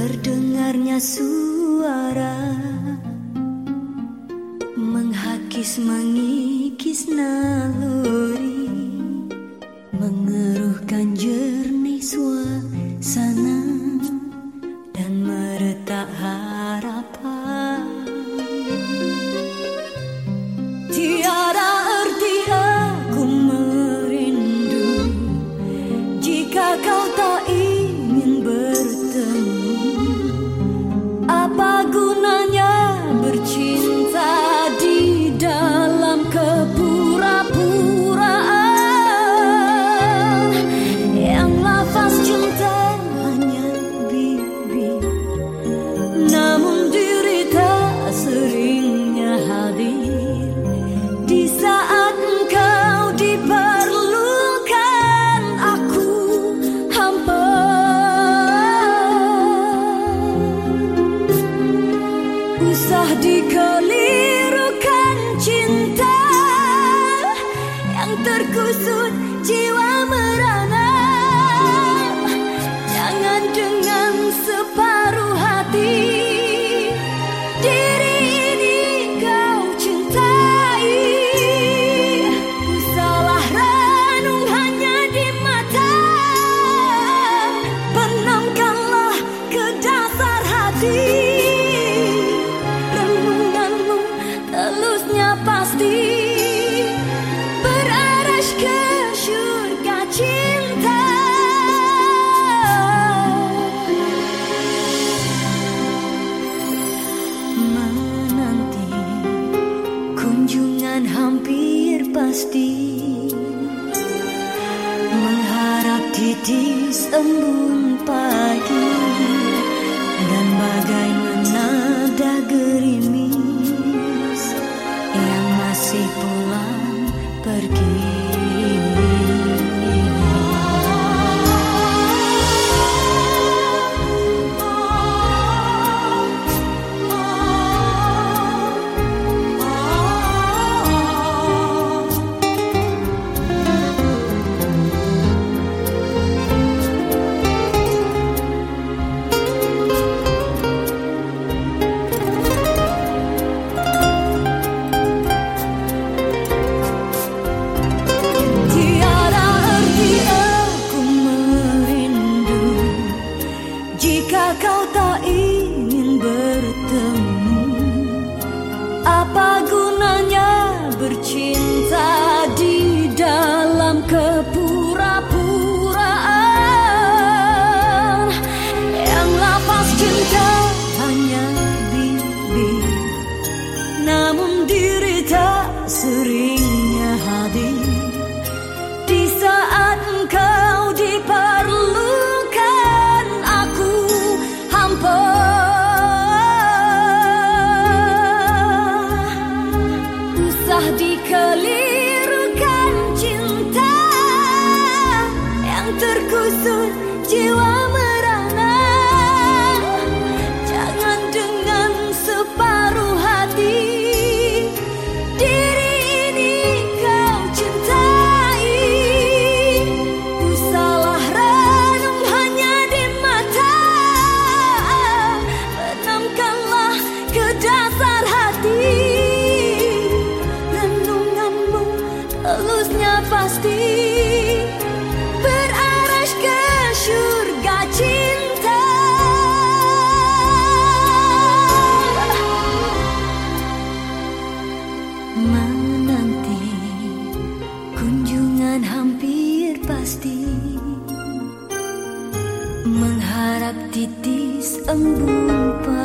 Terdengarnya suara menghakis mengikis naluri, mengeruhkan jernih suasana dan meretak harapan. Tiada arti aku merindu jika kau tak ingin bertemu. Apa gunanya bercinta di dalam kepura-puraan yang lafaz cinta hanya bibir, namun diri tak seringnya hadir di saat engkau diperlukan. Aku hampa. Usah dikelirukan cinta yang terkusut jiwa merana. Jangan dengan separuh hati diri ini kau cintai. Usahlah renung hanya di mata, benamkanlah ke dasar hati. Telusnya pasti beraras ke syurga cinta. Menanti kunjungan hampir pasti, mengharap titis embun pagi dan bagai menada gerimis yang masih pulang pergi. Jika kau tak ingin bertemu, apa gunanya bercinta di dalam kepura-puraan yang lafaz cinta hanya bibir, namun diri tak seringnya hadir di saat engkau diperlukan. Usah dikelirukan cinta yang terkusut jiwa merana. Jangan dengan separuh hati diri ini kau cintai. Usahlah renung hanya di mata, benamkanlah ke dasar hati. Telusnya pasti beraras ke syurga cinta. Menanti kunjungan hampir pasti, mengharap titis embun